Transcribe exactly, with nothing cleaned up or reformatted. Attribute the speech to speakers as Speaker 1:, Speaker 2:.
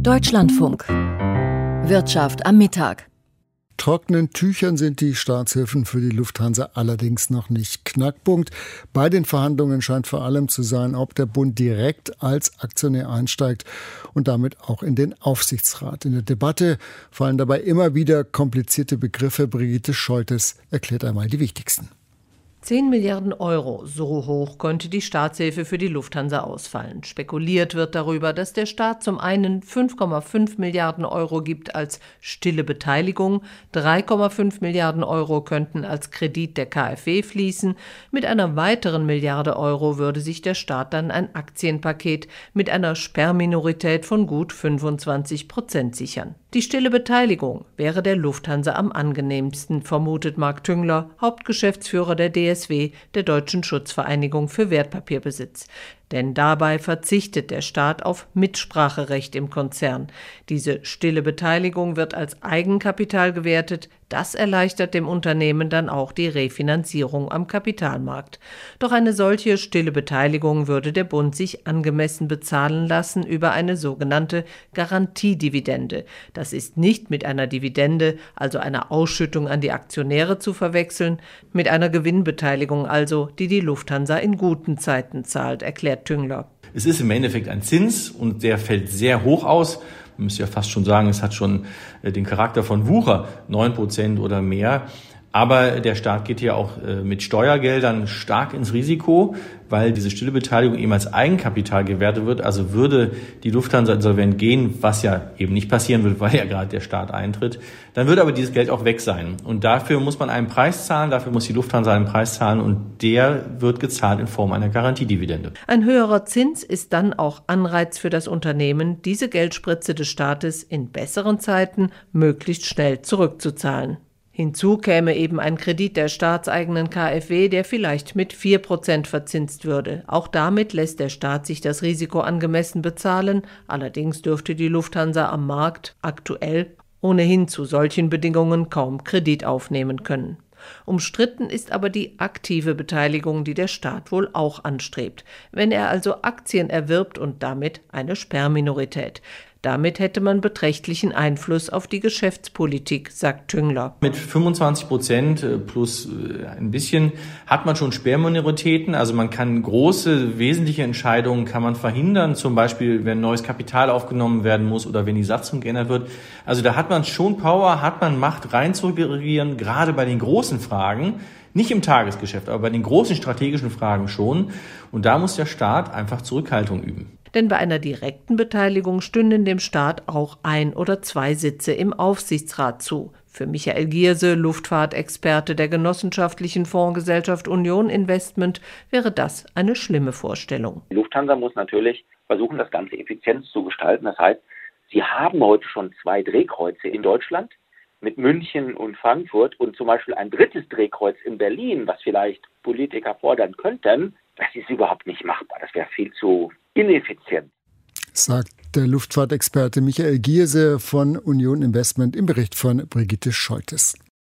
Speaker 1: Deutschlandfunk. Wirtschaft am Mittag.
Speaker 2: Trockenen Tüchern sind die Staatshilfen für die Lufthansa allerdings noch nicht. Knackpunkt bei den Verhandlungen scheint vor allem zu sein, ob der Bund direkt als Aktionär einsteigt und damit auch in den Aufsichtsrat. In der Debatte fallen dabei immer wieder komplizierte Begriffe. Brigitte Scholtes erklärt einmal die wichtigsten.
Speaker 3: zehn Milliarden Euro, so hoch könnte die Staatshilfe für die Lufthansa ausfallen. Spekuliert wird darüber, dass der Staat zum einen fünf Komma fünf Milliarden Euro gibt als stille Beteiligung, drei Komma fünf Milliarden Euro könnten als Kredit der KfW fließen. Mit einer weiteren Milliarde Euro würde sich der Staat dann ein Aktienpaket mit einer Sperrminorität von gut fünfundzwanzig Prozent sichern. Die stille Beteiligung wäre der Lufthansa am angenehmsten, vermutet Marc Tüngler, Hauptgeschäftsführer der D S W, der Deutschen Schutzvereinigung für Wertpapierbesitz. Denn dabei verzichtet der Staat auf Mitspracherecht im Konzern. Diese stille Beteiligung wird als Eigenkapital gewertet. Das erleichtert dem Unternehmen dann auch die Refinanzierung am Kapitalmarkt. Doch eine solche stille Beteiligung würde der Bund sich angemessen bezahlen lassen über eine sogenannte Garantiedividende. Das ist nicht mit einer Dividende, also einer Ausschüttung an die Aktionäre zu verwechseln, mit einer Gewinnbeteiligung also, die die Lufthansa in guten Zeiten zahlt, erklärt Tüngler.
Speaker 4: Es ist im Endeffekt ein Zins und der fällt sehr hoch aus. Man müsste ja fast schon sagen, es hat schon den Charakter von Wucher, neun Prozent oder mehr. Aber der Staat geht hier auch mit Steuergeldern stark ins Risiko, weil diese stille Beteiligung eben als Eigenkapital gewertet wird. Also würde die Lufthansa insolvent gehen, was ja eben nicht passieren wird, weil ja gerade der Staat eintritt, dann würde aber dieses Geld auch weg sein. Und dafür muss man einen Preis zahlen, dafür muss die Lufthansa einen Preis zahlen und der wird gezahlt in Form einer Garantiedividende.
Speaker 3: Ein höherer Zins ist dann auch Anreiz für das Unternehmen, diese Geldspritze des Staates in besseren Zeiten möglichst schnell zurückzuzahlen. Hinzu käme eben ein Kredit der staatseigenen KfW, der vielleicht mit vier Prozent verzinst würde. Auch damit lässt der Staat sich das Risiko angemessen bezahlen. Allerdings dürfte die Lufthansa am Markt aktuell ohnehin zu solchen Bedingungen kaum Kredit aufnehmen können. Umstritten ist aber die aktive Beteiligung, die der Staat wohl auch anstrebt. Wenn er also Aktien erwirbt und damit eine Sperrminorität. Damit hätte man beträchtlichen Einfluss auf die Geschäftspolitik, sagt Tüngler.
Speaker 4: Mit fünfundzwanzig Prozent plus ein bisschen hat man schon Sperrminoritäten. Also man kann große, wesentliche Entscheidungen kann man verhindern. Zum Beispiel, wenn neues Kapital aufgenommen werden muss oder wenn die Satzung geändert wird. Also da hat man schon Power, hat man Macht reinzugerieren, gerade bei den großen Fragen. Nicht im Tagesgeschäft, aber bei den großen strategischen Fragen schon. Und da muss der Staat einfach Zurückhaltung üben.
Speaker 3: Denn bei einer direkten Beteiligung stünden dem Staat auch ein oder zwei Sitze im Aufsichtsrat zu. Für Michael Gierse, Luftfahrtexperte der genossenschaftlichen Fondsgesellschaft Union Investment, wäre das eine schlimme Vorstellung.
Speaker 5: Die Lufthansa muss natürlich versuchen, das Ganze effizient zu gestalten. Das heißt, sie haben heute schon zwei Drehkreuze in Deutschland mit München und Frankfurt und zum Beispiel ein drittes Drehkreuz in Berlin, was vielleicht Politiker fordern könnten. Das ist überhaupt nicht machbar. Das wäre viel zu ineffizient,
Speaker 2: sagt der Luftfahrtexperte Michael Gierse von Union Investment im Bericht von Brigitte Scholtes.